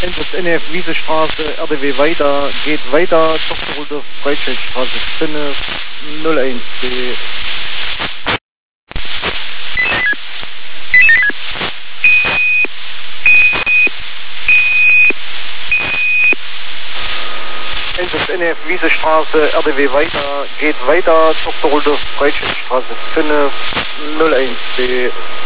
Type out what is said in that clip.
NF Wiesestraße, RDW weiter, geht weiter, Dr. Rudolf Breitscheidstraße 501B. NF Wiesestraße, RDW weiter, geht weiter, Dr. Rudolf Breitscheidstraße 501B.